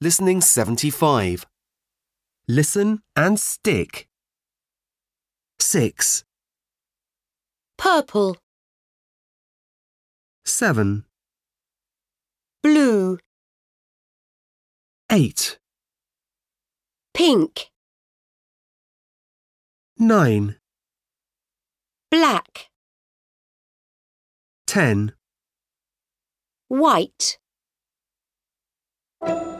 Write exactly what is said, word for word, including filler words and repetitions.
Listening seventy-five. Listen and stick. Six. Purple, Seven. blue, Eight. pink, Nine. black, Ten. white.